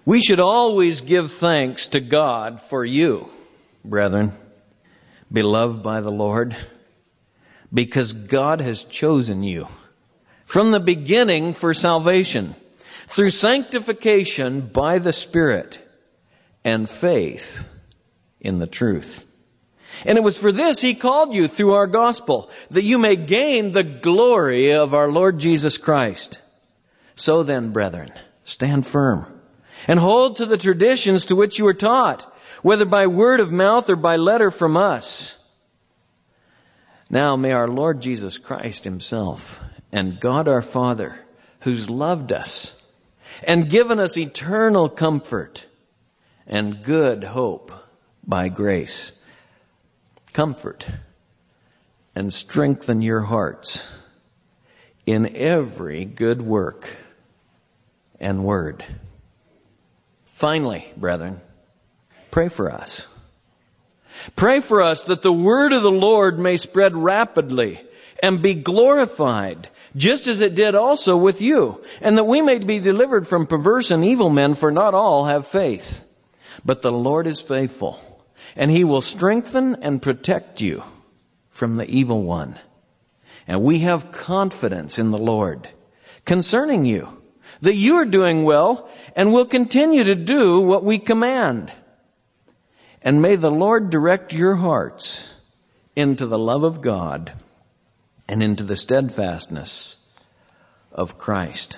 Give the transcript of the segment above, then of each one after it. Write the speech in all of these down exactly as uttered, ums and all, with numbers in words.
We should always give thanks to God for you, brethren, beloved by the Lord, because God has chosen you from the beginning for salvation, through sanctification by the Spirit and faith in the truth. And it was for this He called you through our gospel, that you may gain the glory of our Lord Jesus Christ. So then, brethren, stand firm and hold to the traditions to which you were taught, whether by word of mouth or by letter from us. Now may our Lord Jesus Christ Himself and God our Father, who's loved us and given us eternal comfort and good hope by grace, comfort and strengthen your hearts in every good work and word. Finally, brethren, pray for us. Pray for us that the word of the Lord may spread rapidly and be glorified, just as it did also with you, and that we may be delivered from perverse and evil men, for not all have faith. But the Lord is faithful, and He will strengthen and protect you from the evil one. And we have confidence in the Lord concerning you, that you are doing well and will continue to do what we command. And may the Lord direct your hearts into the love of God and into the steadfastness of Christ.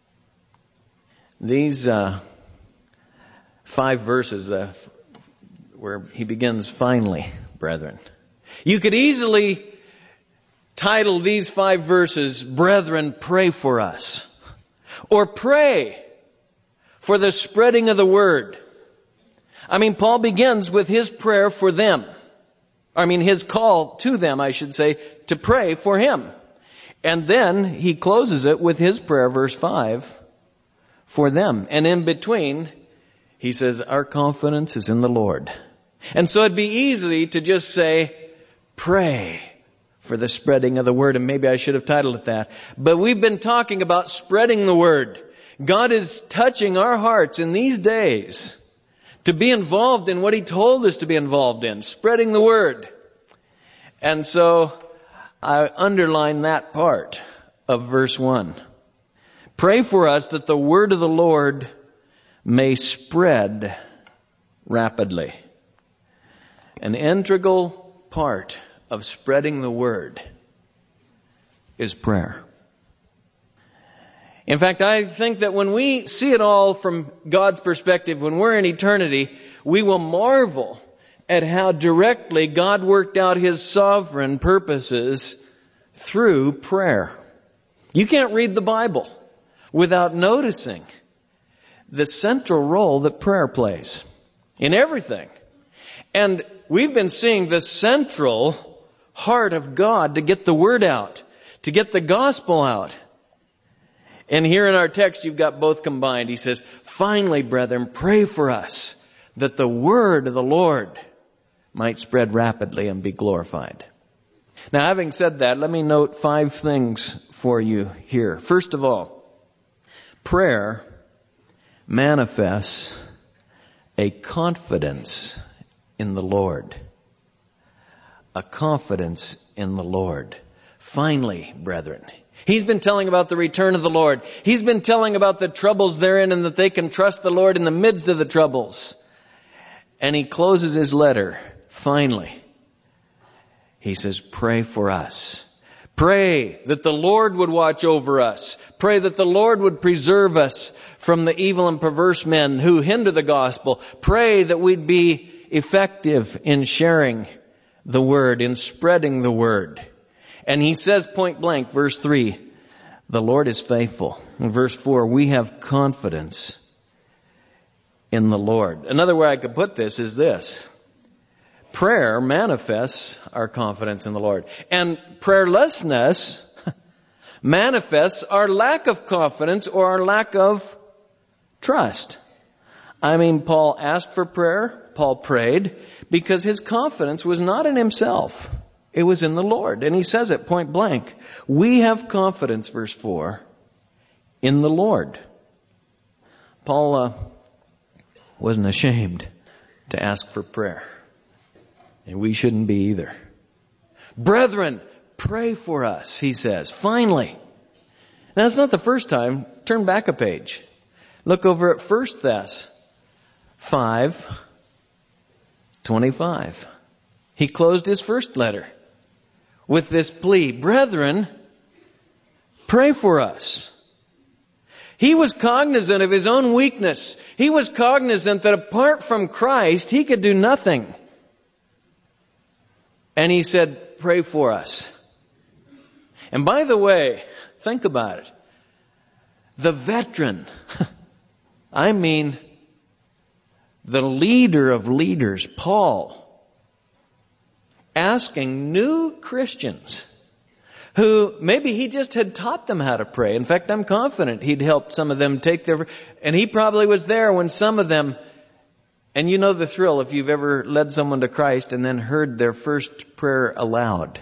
These uh, five verses uh, where he begins, finally, brethren. You could easily title these five verses, Brethren, Pray for Us. Or pray for the spreading of the word. I mean, Paul begins with his prayer for them. I mean, his call to them, I should say, to pray for him. And then he closes it with his prayer, verse five, for them. And in between, he says, our confidence is in the Lord. And so it'd be easy to just say, pray for the spreading of the word. And maybe I should have titled it that. But we've been talking about spreading the word. God is touching our hearts in these days to be involved in what He told us to be involved in, spreading the word. And so I underline that part of verse one. Pray for us that the word of the Lord may spread rapidly. An integral part of spreading the word is prayer. In fact, I think that when we see it all from God's perspective, when we're in eternity, we will marvel at how directly God worked out His sovereign purposes through prayer. You can't read the Bible without noticing the central role that prayer plays in everything. And we've been seeing the central heart of God to get the word out, to get the gospel out. And here in our text, you've got both combined. He says, finally, brethren, pray for us that the word of the Lord might spread rapidly and be glorified. Now, having said that, let me note five things for you here. First of all, prayer manifests a confidence in the Lord. A confidence in the Lord. Finally, brethren. He's been telling about the return of the Lord. He's been telling about the troubles therein and that they can trust the Lord in the midst of the troubles. And he closes his letter, finally. He says, pray for us. Pray that the Lord would watch over us. Pray that the Lord would preserve us from the evil and perverse men who hinder the gospel. Pray that we'd be effective in sharing the word, in spreading the word. And he says point blank, verse three, the Lord is faithful. In verse four, we have confidence in the Lord. Another way I could put this is this. Prayer manifests our confidence in the Lord. And prayerlessness manifests our lack of confidence or our lack of trust. I mean, Paul asked for prayer. Paul prayed because his confidence was not in himself. It was in the Lord. And he says it point blank. We have confidence, verse four, in the Lord. Paul uh, wasn't ashamed to ask for prayer. And we shouldn't be either. Brethren, pray for us, he says, finally. Now, it's not the first time. Turn back a page. Look over at First Thess five twenty-five. He closed his first letter with this plea, brethren, pray for us. He was cognizant of his own weakness. He was cognizant that apart from Christ, he could do nothing. And he said, pray for us. And by the way, think about it. The veteran, I mean, the leader of leaders, Paul, asking new Christians who maybe he just had taught them how to pray. In fact, I'm confident he'd helped some of them take their, and he probably was there when some of them, and you know the thrill if you've ever led someone to Christ and then heard their first prayer aloud.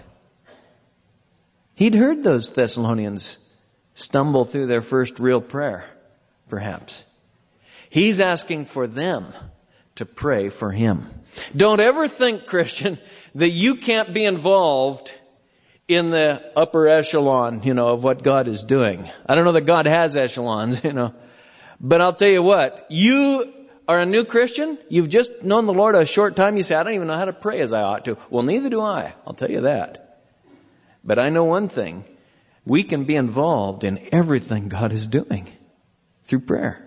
He'd heard those Thessalonians stumble through their first real prayer, perhaps. He's asking for them to pray for him. Don't ever think, Christian, that you can't be involved in the upper echelon, you know, of what God is doing. I don't know that God has echelons, you know. But I'll tell you what, you are a new Christian, you've just known the Lord a short time, you say, I don't even know how to pray as I ought to. Well, neither do I. I'll tell you that. But I know one thing. We can be involved in everything God is doing through prayer.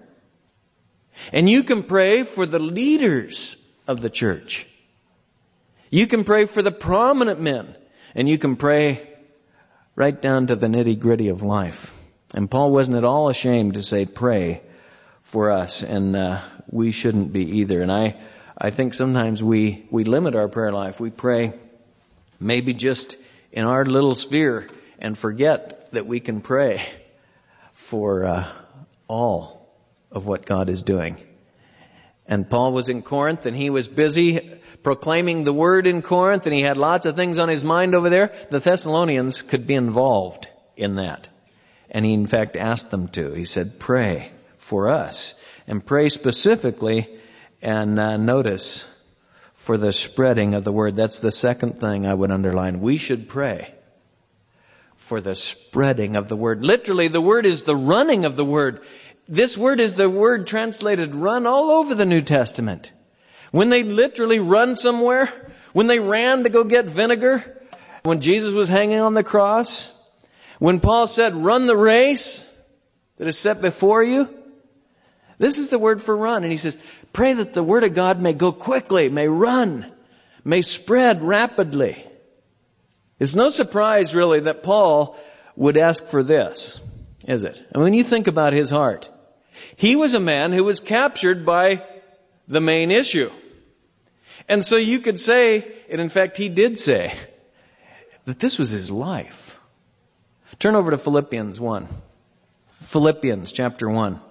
And you can pray for the leaders of the church. You can pray for the prominent men. And you can pray right down to the nitty-gritty of life. And Paul wasn't at all ashamed to say, pray for us. And uh, we shouldn't be either. And I, I think sometimes we, we limit our prayer life. We pray maybe just in our little sphere and forget that we can pray for uh, all of what God is doing. And Paul was in Corinth and he was busy proclaiming the word in Corinth, and he had lots of things on his mind over there. The Thessalonians could be involved in that. And he in fact asked them to. He said, pray for us. And pray specifically, and uh, notice, for the spreading of the word. That's the second thing I would underline. We should pray for the spreading of the word. Literally, the word is the running of the word. This word is the word translated run all over the New Testament. When they literally run somewhere, when they ran to go get vinegar, when Jesus was hanging on the cross, when Paul said, run the race that is set before you, this is the word for run. And he says, pray that the word of God may go quickly, may run, may spread rapidly. It's no surprise really that Paul would ask for this, is it? And when you think about his heart, he was a man who was captured by the main issue. And so you could say, and in fact he did say, that this was his life. Turn over to Philippians one. Philippians chapter one.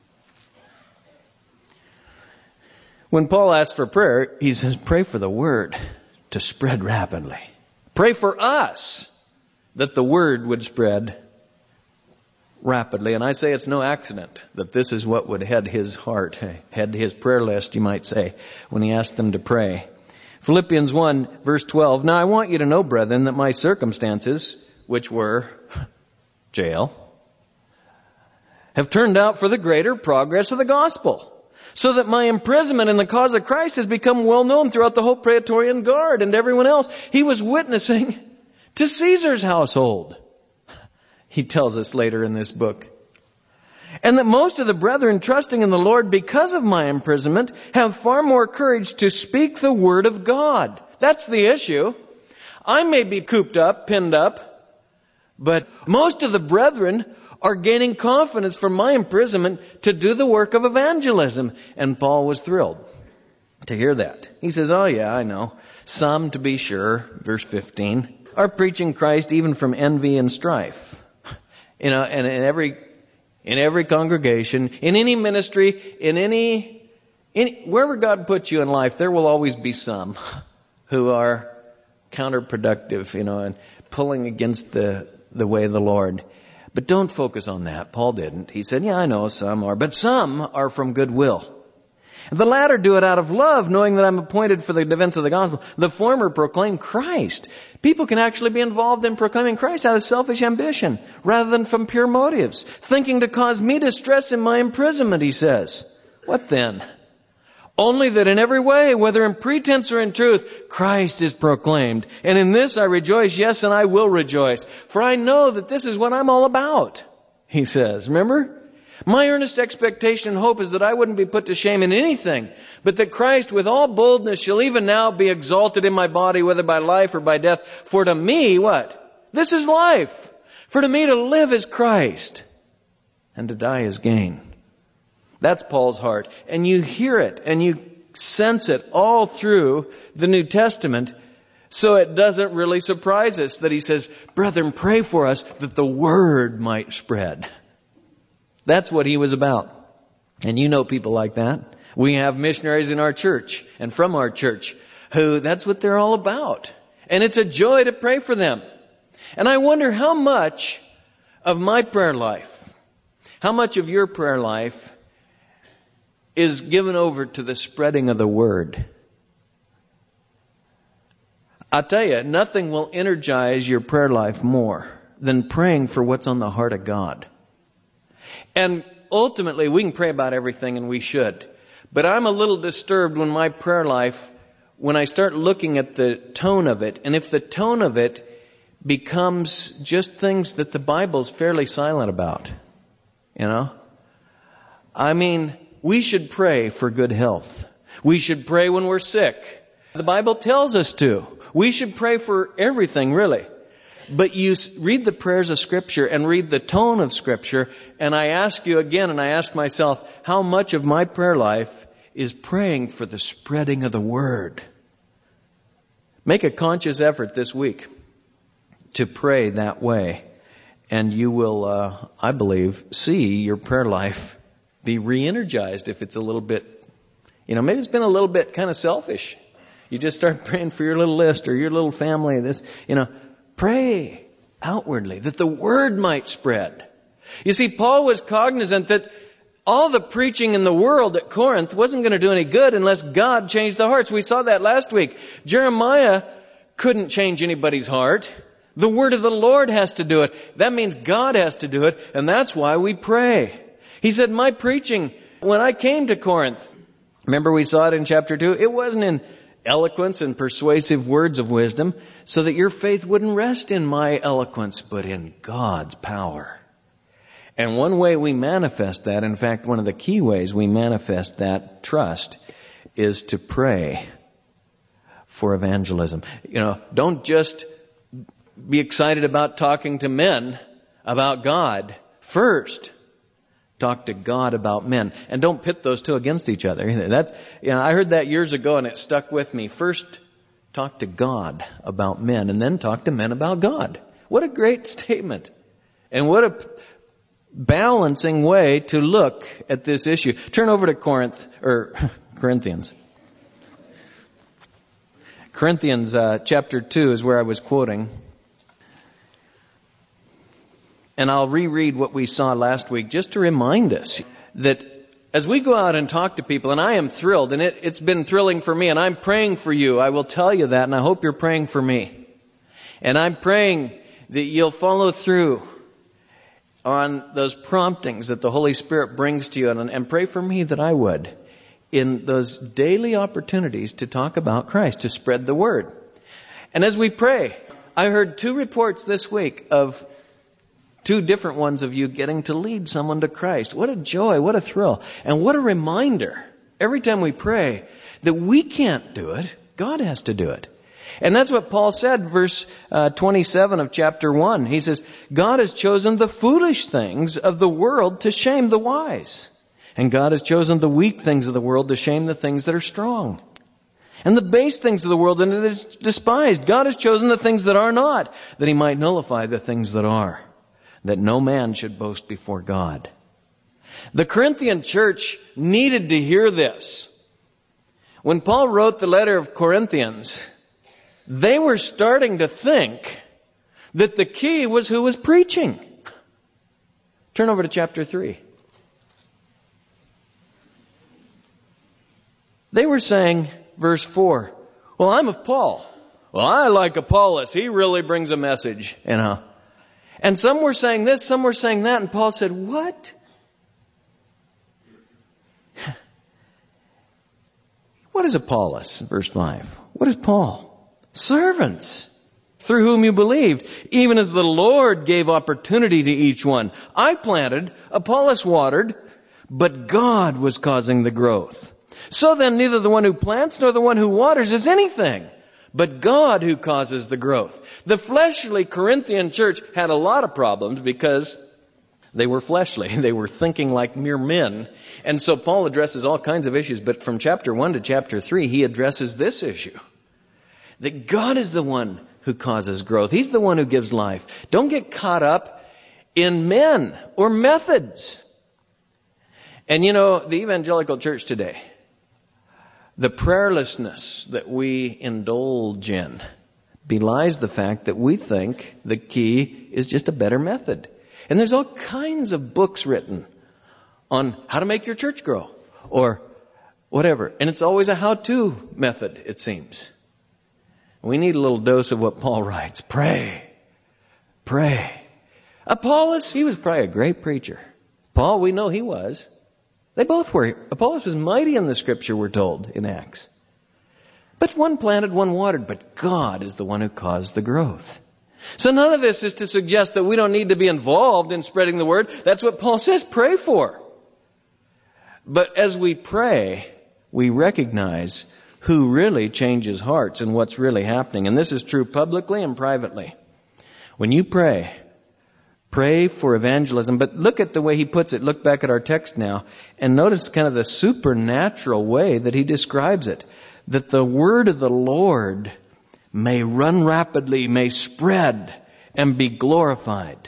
When Paul asks for prayer, he says, pray for the word to spread rapidly. Pray for us that the word would spread rapidly. And I say it's no accident that this is what would head his heart, head his prayer list, you might say, when he asked them to pray. Philippians one, verse twelve. Now I want you to know, brethren, that my circumstances, which were jail, have turned out for the greater progress of the gospel, so that my imprisonment in the cause of Christ has become well known throughout the whole Praetorian Guard and everyone else. He was witnessing to Caesar's household, he tells us later in this book. And that most of the brethren, trusting in the Lord because of my imprisonment, have far more courage to speak the word of God. That's the issue. I may be cooped up, pinned up, but most of the brethren are gaining confidence from my imprisonment to do the work of evangelism. And Paul was thrilled to hear that. He says, oh yeah, I know. Some, to be sure, verse fifteen, are preaching Christ even from envy and strife. You know, and in every, in every congregation, in any ministry, in any, any, wherever God puts you in life, there will always be some who are counterproductive, you know, and pulling against the, the way of the Lord. But don't focus on that. Paul didn't. He said, yeah, I know some are, but some are from goodwill. The latter do it out of love, knowing that I'm appointed for the defense of the gospel. The former proclaim Christ. People can actually be involved in proclaiming Christ out of selfish ambition, rather than from pure motives, thinking to cause me distress in my imprisonment, he says. What then? Only that in every way, whether in pretense or in truth, Christ is proclaimed. And in this I rejoice, yes, and I will rejoice. For I know that this is what I'm all about, he says. Remember? My earnest expectation and hope is that I wouldn't be put to shame in anything, but that Christ with all boldness shall even now be exalted in my body, whether by life or by death. For to me, what? This is life. For to me to live is Christ, and to die is gain. That's Paul's heart. And you hear it and you sense it all through the New Testament. So it doesn't really surprise us that he says, brethren, pray for us that the word might spread. That's what he was about. And you know people like that. We have missionaries in our church and from our church who that's what they're all about. And it's a joy to pray for them. And I wonder how much of my prayer life, how much of your prayer life is given over to the spreading of the word. I'll tell you, nothing will energize your prayer life more than praying for what's on the heart of God. And ultimately, we can pray about everything, and we should. But I'm a little disturbed when my prayer life, when I start looking at the tone of it, and if the tone of it becomes just things that the Bible's fairly silent about. You know? I mean, we should pray for good health. We should pray when we're sick. The Bible tells us to. We should pray for everything, really. But you read the prayers of Scripture and read the tone of Scripture, and I ask you again, and I ask myself, how much of my prayer life is praying for the spreading of the Word? Make a conscious effort this week to pray that way, and you will, uh, I believe, see your prayer life be re-energized if it's a little bit, you know, maybe it's been a little bit kind of selfish. You just start praying for your little list or your little family, this, you know, pray outwardly that the word might spread. You see, Paul was cognizant that all the preaching in the world at Corinth wasn't going to do any good unless God changed the hearts. We saw that last week. Jeremiah couldn't change anybody's heart. The word of the Lord has to do it. That means God has to do it, and that's why we pray. He said, my preaching, when I came to Corinth, remember we saw it in chapter two, it wasn't in eloquence and persuasive words of wisdom, so that your faith wouldn't rest in my eloquence, but in God's power. And one way we manifest that, in fact, one of the key ways we manifest that trust, is to pray for evangelism. You know, don't just be excited about talking to men about God. First, talk to God about men. And don't pit those two against each other. That's, you know, I heard that years ago and it stuck with me. First, talk to God about men, and then talk to men about God. What a great statement. And what a balancing way to look at this issue. Turn over to Corinth, or Corinthians. Corinthians uh, chapter two is where I was quoting. And I'll reread what we saw last week just to remind us that as we go out and talk to people, and I am thrilled, and it, it's been thrilling for me, and I'm praying for you. I will tell you that, and I hope you're praying for me. And I'm praying that you'll follow through on those promptings that the Holy Spirit brings to you, and, and pray for me that I would in those daily opportunities to talk about Christ, to spread the word. And as we pray, I heard two reports this week of two different ones of you getting to lead someone to Christ. What a joy, what a thrill, and what a reminder every time we pray that we can't do it, God has to do it. And that's what Paul said, verse uh, twenty-seven of chapter one. He says, God has chosen the foolish things of the world to shame the wise. And God has chosen the weak things of the world to shame the things that are strong. And the base things of the world and it is despised. God has chosen the things that are not, that he might nullify the things that are, that no man should boast before God. The Corinthian church needed to hear this. When Paul wrote the letter of Corinthians, they were starting to think that the key was who was preaching. Turn over to chapter three. They were saying, verse four, well, I'm of Paul. Well, I like Apollos. He really brings a message, you know. And some were saying this, some were saying that, and Paul said, what? What is Apollos? Verse five. What is Paul? Servants, through whom you believed, even as the Lord gave opportunity to each one. I planted, Apollos watered, but God was causing the growth. So then neither the one who plants nor the one who waters is anything, but God who causes the growth. The fleshly Corinthian church had a lot of problems because they were fleshly. They were thinking like mere men. And so Paul addresses all kinds of issues, but from chapter one to chapter three, he addresses this issue. That God is the one who causes growth. He's the one who gives life. Don't get caught up in men or methods. And you know, the evangelical church today, the prayerlessness that we indulge in belies the fact that we think the key is just a better method. And there's all kinds of books written on how to make your church grow or whatever. And it's always a how-to method, it seems. We need a little dose of what Paul writes. Pray. Pray. Apollos, he was probably a great preacher. Paul, we know he was. They both were. Apollos was mighty in the scripture, we're told, in Acts. But one planted, one watered, but God is the one who caused the growth. So none of this is to suggest that we don't need to be involved in spreading the word. That's what Paul says, pray for. But as we pray, we recognize who really changes hearts and what's really happening. And this is true publicly and privately. When you pray, pray for evangelism. But look at the way he puts it. Look back at our text now and notice kind of the supernatural way that he describes it. That the word of the Lord may run rapidly, may spread, and be glorified.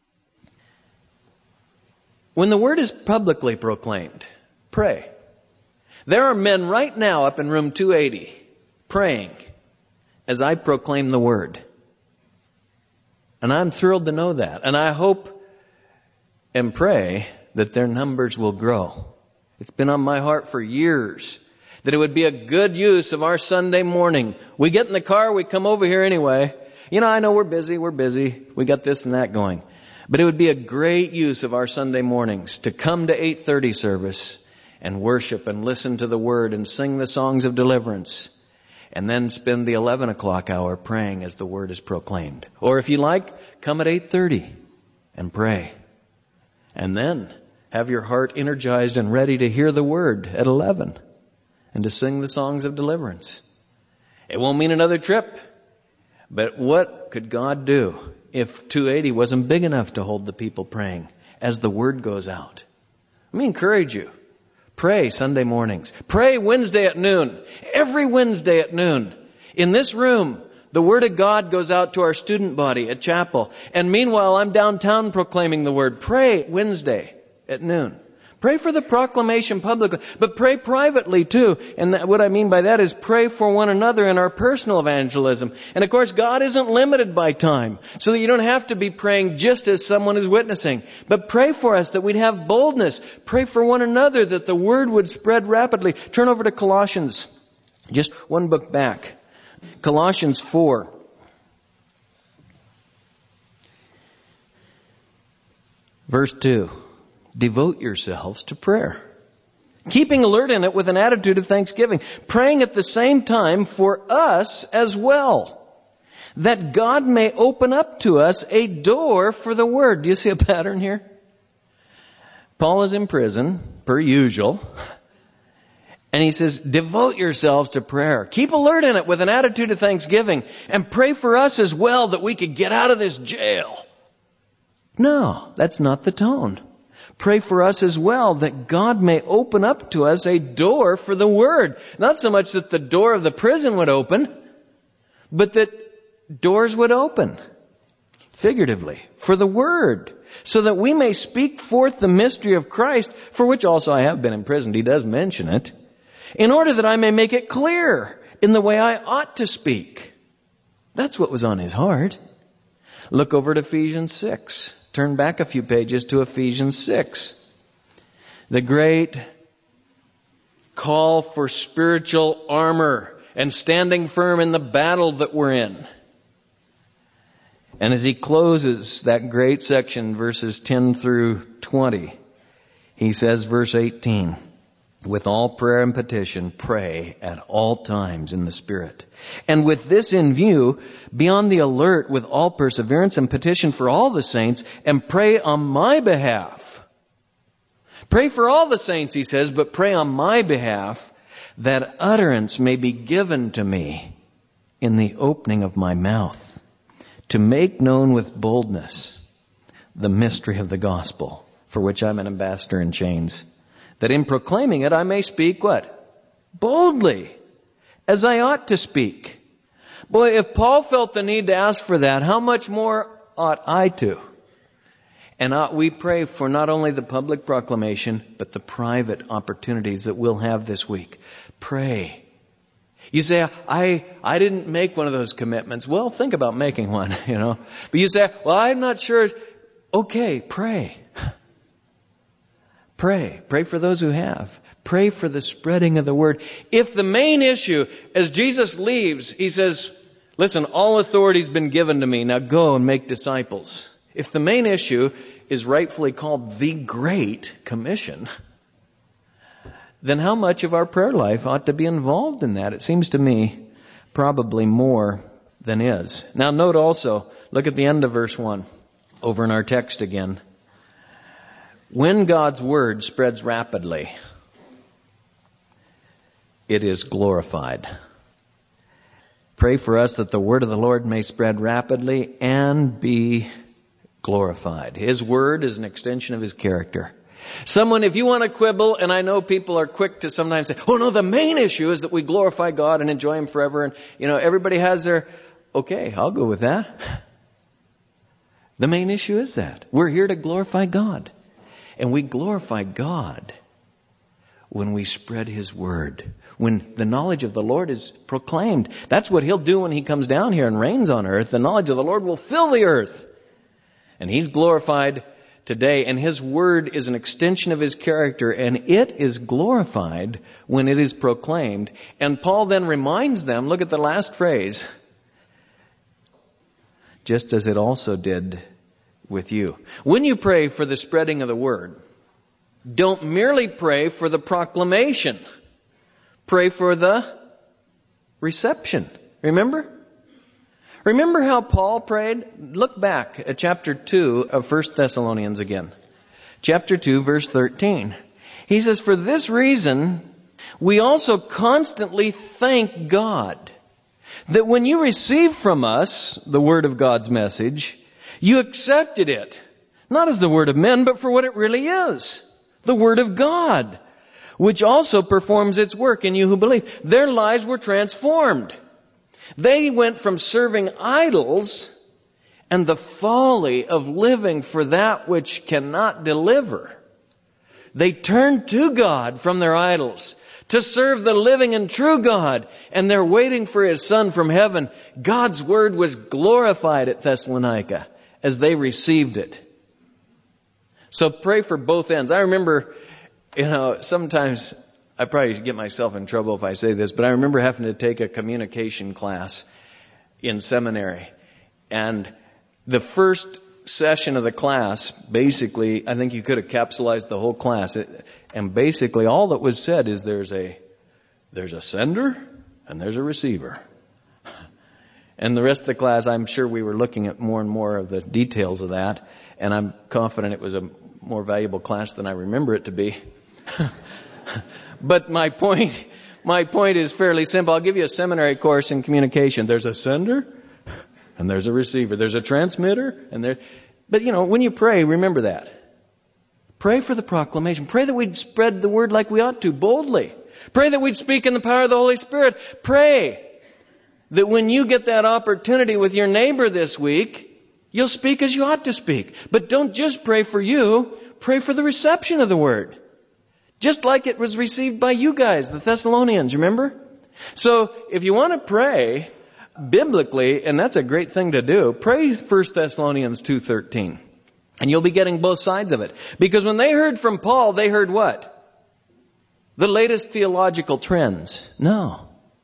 When the word is publicly proclaimed, pray. There are men right now up in room two eighty praying as I proclaim the word. And I'm thrilled to know that. And I hope and pray that their numbers will grow. It's been on my heart for years that it would be a good use of our Sunday morning. We get in the car, we come over here anyway. You know, I know we're busy, we're busy. We got this and that going. But it would be a great use of our Sunday mornings to come to eight thirty service and worship and listen to the word and sing the songs of deliverance. And then spend the eleven o'clock hour praying as the word is proclaimed. Or if you like, come at eight thirty and pray. And then have your heart energized and ready to hear the word at eleven. And to sing the songs of deliverance. It won't mean another trip. But what could God do if two eighty wasn't big enough to hold the people praying as the word goes out? Let me encourage you. Pray Sunday mornings. Pray Wednesday at noon. Every Wednesday at noon. In this room, the Word of God goes out to our student body at chapel. And meanwhile, I'm downtown proclaiming the Word. Pray Wednesday at noon. Pray for the proclamation publicly, but pray privately too. And that, what I mean by that is pray for one another in our personal evangelism. And of course, God isn't limited by time, so that you don't have to be praying just as someone is witnessing. But pray for us that we'd have boldness. Pray for one another that the word would spread rapidly. Turn over to Colossians, just one book back. Colossians four. Verse two. Devote yourselves to prayer, keeping alert in it with an attitude of thanksgiving, praying at the same time for us as well, that God may open up to us a door for the word. Do you see a pattern here? Paul is in prison, per usual, and he says, devote yourselves to prayer. Keep alert in it with an attitude of thanksgiving, and pray for us as well that we could get out of this jail. No, that's not the tone. Pray for us as well that God may open up to us a door for the word. Not so much that the door of the prison would open, but that doors would open, figuratively, for the word, so that we may speak forth the mystery of Christ, for which also I have been imprisoned. He does mention it, in order that I may make it clear in the way I ought to speak. That's what was on his heart. Look over at Ephesians six. Turn back a few pages to Ephesians six. The great call for spiritual armor and standing firm in the battle that we're in. And as he closes that great section, verses ten through twenty, he says, verse eighteen, with all prayer and petition, pray at all times in the Spirit. And with this in view, be on the alert with all perseverance and petition for all the saints, and pray on my behalf. Pray for all the saints, he says, but pray on my behalf, that utterance may be given to me in the opening of my mouth, to make known with boldness the mystery of the gospel, for which I'm an ambassador in chains, that in proclaiming it I may speak what? Boldly, as I ought to speak. Boy, if Paul felt the need to ask for that, how much more ought I to? And ought we pray for not only the public proclamation, but the private opportunities that we'll have this week. Pray. You say, I, I didn't make one of those commitments. Well, think about making one, you know. But you say, well, I'm not sure. Okay, pray. Pray. Pray for those who have. Pray for the spreading of the word. If the main issue, as Jesus leaves, he says, listen, all authority has been given to me. Now go and make disciples. If the main issue is rightfully called the Great Commission, then how much of our prayer life ought to be involved in that? It seems to me probably more than is. Now note also, look at the end of verse one, over in our text again. When God's word spreads rapidly, it is glorified. Pray for us that the word of the Lord may spread rapidly and be glorified. His word is an extension of His character. Someone, if you want to quibble, and I know people are quick to sometimes say, oh no, the main issue is that we glorify God and enjoy Him forever. And, you know, everybody has their, okay, I'll go with that. The main issue is that. We're here to glorify God. And we glorify God when we spread His word. When the knowledge of the Lord is proclaimed. That's what He'll do when He comes down here and reigns on earth. The knowledge of the Lord will fill the earth. And He's glorified today. And His word is an extension of His character. And it is glorified when it is proclaimed. And Paul then reminds them, look at the last phrase, just as it also did with you. When you pray for the spreading of the word, don't merely pray for the proclamation. Pray for the reception. Remember? Remember how Paul prayed? Look back at chapter two of First Thessalonians again. Chapter two, verse thirteen. He says, for this reason, we also constantly thank God that when you received from us the word of God's message, you accepted it, not as the word of men, but for what it really is, the word of God, which also performs its work in you who believe. Their lives were transformed. They went from serving idols and the folly of living for that which cannot deliver. They turned to God from their idols to serve the living and true God, and they're waiting for His Son from heaven. God's word was glorified at Thessalonica as they received it. So pray for both ends. I remember, you know, sometimes I probably get myself in trouble if I say this, but I remember having to take a communication class in seminary. And the first session of the class, basically, I think you could have capsulized the whole class. It, and basically all that was said is there's a, there's a sender and there's a receiver. And the rest of the class, I'm sure we were looking at more and more of the details of that. And I'm confident it was a more valuable class than I remember it to be. But my point, my point is fairly simple. I'll give you a seminary course in communication. There's a sender and there's a receiver. There's a transmitter and there, but you know, when you pray, remember that. Pray for the proclamation. Pray that we'd spread the word like we ought to, boldly. Pray that we'd speak in the power of the Holy Spirit. Pray that when you get that opportunity with your neighbor this week, you'll speak as you ought to speak. But don't just pray for you. Pray for the reception of the word. Just like it was received by you guys, the Thessalonians, remember? So if you want to pray biblically, and that's a great thing to do, pray First Thessalonians two thirteen. And you'll be getting both sides of it. Because when they heard from Paul, they heard what? The latest theological trends. No.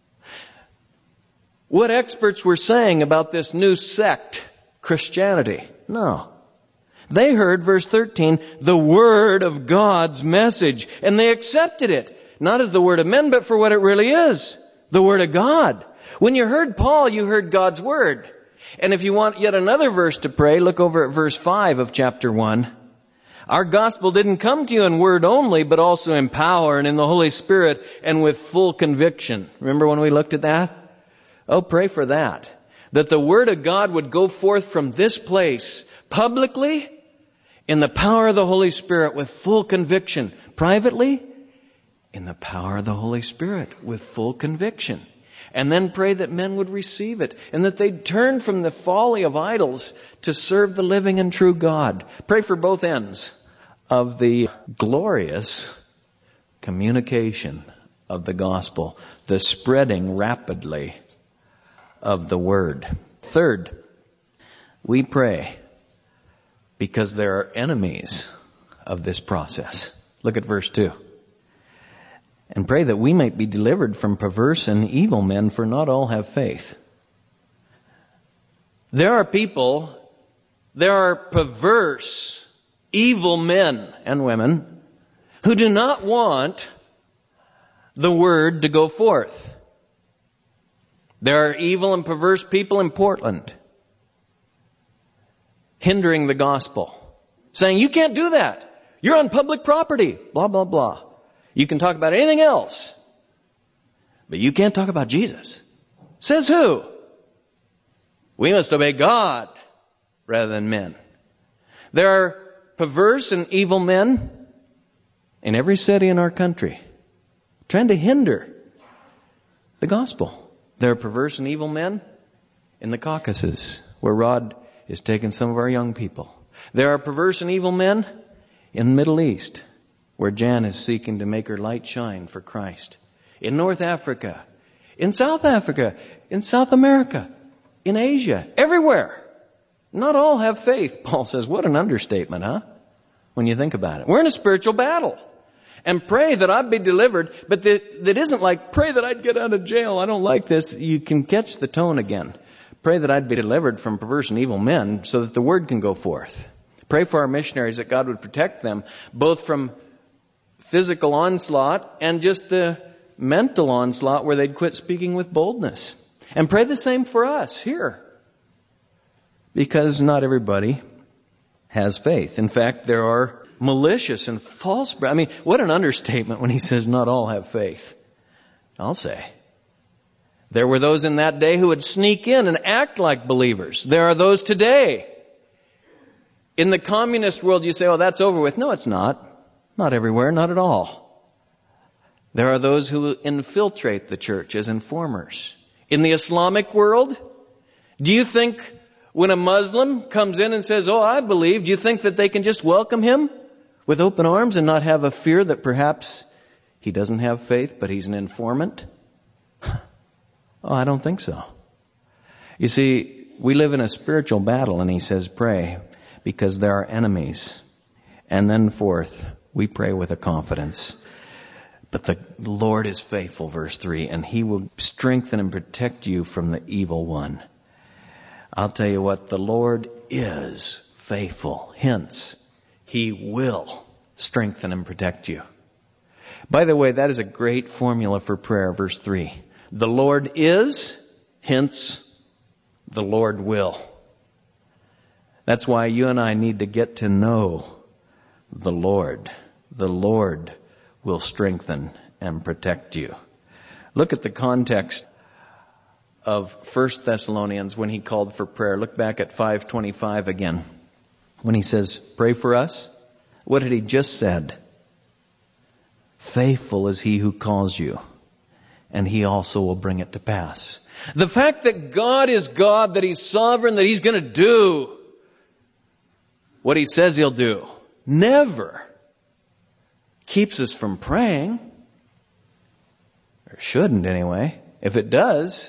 What experts were saying about this new sect, Christianity. No. They heard, verse thirteen, the Word of God's message. And they accepted it. Not as the Word of men, but for what it really is. The Word of God. When you heard Paul, you heard God's Word. And if you want yet another verse to pray, look over at verse five of chapter one. Our gospel didn't come to you in word only, but also in power and in the Holy Spirit and with full conviction. Remember when we looked at that? Oh, pray for that. That the Word of God would go forth from this place publicly in the power of the Holy Spirit with full conviction. Privately, in the power of the Holy Spirit with full conviction. And then pray that men would receive it and that they'd turn from the folly of idols to serve the living and true God. Pray for both ends of the glorious communication of the gospel, the spreading rapidly of the Word. Third, we pray because there are enemies of this process. Look at verse two. And pray that we might be delivered from perverse and evil men, for not all have faith. There are people, there are perverse, evil men and women who do not want the Word to go forth. There are evil and perverse people in Portland hindering the gospel, saying, you can't do that. You're on public property, blah, blah, blah. You can talk about anything else, but you can't talk about Jesus. Says who? We must obey God rather than men. There are perverse and evil men in every city in our country trying to hinder the gospel. There are perverse and evil men in the Caucasus, where Rod is taking some of our young people. There are perverse and evil men in the Middle East, where Jan is seeking to make her light shine for Christ. In North Africa, in South Africa, in South America, in Asia, everywhere. Not all have faith. Paul says, what an understatement, huh? When you think about it. We're in a spiritual battle. And pray that I'd be delivered, but that, that isn't like, pray that I'd get out of jail. I don't like this. You can catch the tone again. Pray that I'd be delivered from perverse and evil men so that the Word can go forth. Pray for our missionaries that God would protect them, both from physical onslaught and just the mental onslaught where they'd quit speaking with boldness. And pray the same for us here. Because not everybody has faith. In fact, there are malicious and false. I mean, what an understatement when he says not all have faith. I'll say. There were those in that day who would sneak in and act like believers. There are those today. In the communist world, you say, oh, that's over with. No, it's not. Not everywhere, not at all. There are those who infiltrate the church as informers. In the Islamic world, do you think when a Muslim comes in and says, oh, I believe, do you think that they can just welcome him with open arms and not have a fear that perhaps he doesn't have faith, but he's an informant? Oh, I don't think so. You see, we live in a spiritual battle, and he says pray because there are enemies. And then fourth, we pray with a confidence. But the Lord is faithful, verse three, and He will strengthen and protect you from the evil one. I'll tell you what, the Lord is faithful. Hence, He will strengthen and protect you. By the way, that is a great formula for prayer, verse three. The Lord is, hence, the Lord will. That's why you and I need to get to know the Lord. The Lord will strengthen and protect you. Look at the context of First Thessalonians when he called for prayer. Look back at five twenty-five again. When he says, pray for us. What had he just said? Faithful is He who calls you, and He also will bring it to pass. The fact that God is God, that He's sovereign, that He's going to do what He says He'll do, never keeps us from praying. Or shouldn't anyway. If it does,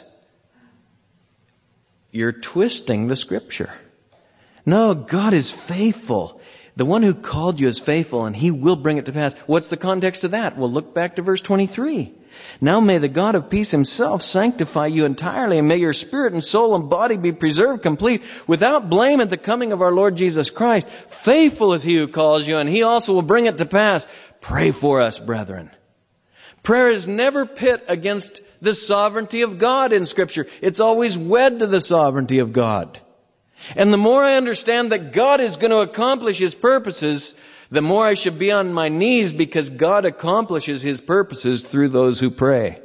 you're twisting the Scripture. No, God is faithful. The one who called you is faithful, and He will bring it to pass. What's the context of that? Well, look back to verse twenty-three. Now may the God of peace Himself sanctify you entirely, and may your spirit and soul and body be preserved complete, without blame at the coming of our Lord Jesus Christ. Faithful is He who calls you, and He also will bring it to pass. Pray for us, brethren. Prayer is never pit against the sovereignty of God in Scripture. It's always wed to the sovereignty of God. And the more I understand that God is going to accomplish His purposes, the more I should be on my knees, because God accomplishes His purposes through those who pray.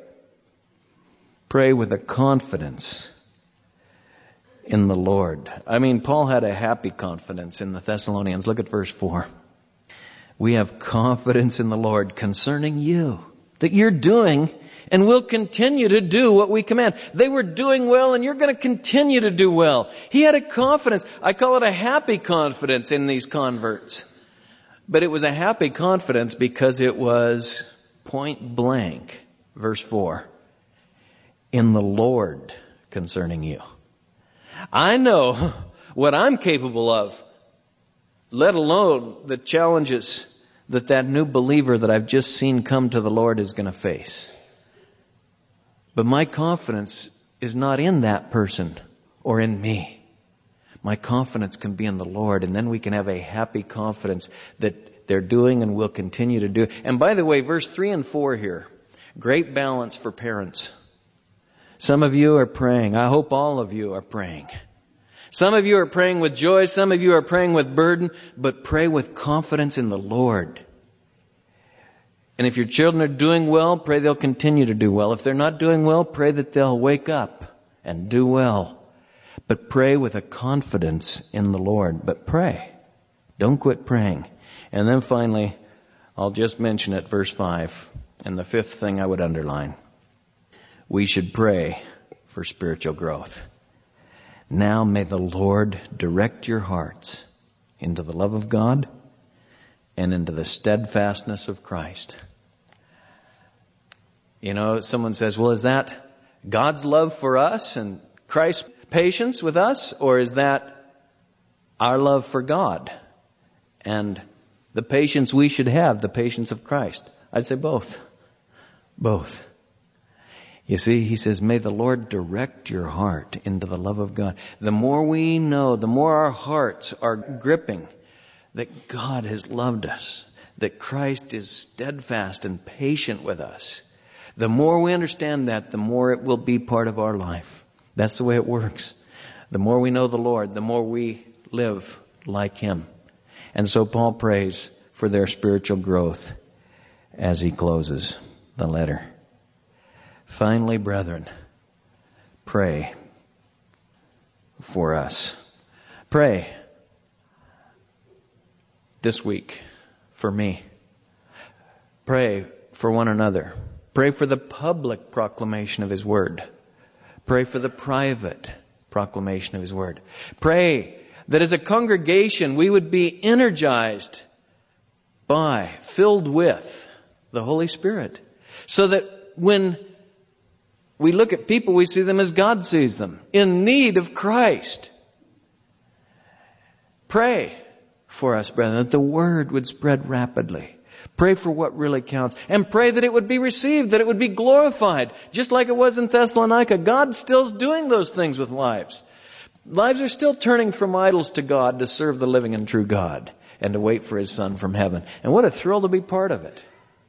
Pray with a confidence in the Lord. I mean, Paul had a happy confidence in the Thessalonians. Look at verse four. We have confidence in the Lord concerning you, that you're doing and will continue to do what we command. They were doing well, and you're going to continue to do well. He had a confidence. I call it a happy confidence in these converts. But it was a happy confidence because it was point blank. Verse four. In the Lord concerning you. I know what I'm capable of, let alone the challenges that that new believer that I've just seen come to the Lord is going to face. But my confidence is not in that person or in me. My confidence can be in the Lord, and then we can have a happy confidence that they're doing and will continue to do. And by the way, verse three and four here, great balance for parents. Some of you are praying. I hope all of you are praying. Some of you are praying with joy. Some of you are praying with burden. But pray with confidence in the Lord. And if your children are doing well, pray they'll continue to do well. If they're not doing well, pray that they'll wake up and do well. But pray with a confidence in the Lord. But pray. Don't quit praying. And then finally, I'll just mention it, verse five. And the fifth thing I would underline. We should pray for spiritual growth. Now may the Lord direct your hearts into the love of God and into the steadfastness of Christ. You know, someone says, well, is that God's love for us and Christ's patience with us? Or is that our love for God and the patience we should have, the patience of Christ? I'd say both. Both. You see, he says, may the Lord direct your heart into the love of God. The more we know, the more our hearts are gripping that God has loved us, that Christ is steadfast and patient with us. The more we understand that, the more it will be part of our life. That's the way it works. The more we know the Lord, the more we live like Him. And so Paul prays for their spiritual growth as he closes the letter. Finally, brethren, pray for us. Pray this week for me. Pray for one another. Pray for the public proclamation of His Word. Pray for the private proclamation of His Word. Pray that as a congregation we would be energized by, filled with the Holy Spirit. So that when we look at people, we see them as God sees them, in need of Christ. Pray for us, brethren, that the Word would spread rapidly. Pray for what really counts. And pray that it would be received, that it would be glorified. Just like it was in Thessalonica. God still's doing those things with lives. Lives are still turning from idols to God to serve the living and true God and to wait for His Son from heaven. And what a thrill to be part of it.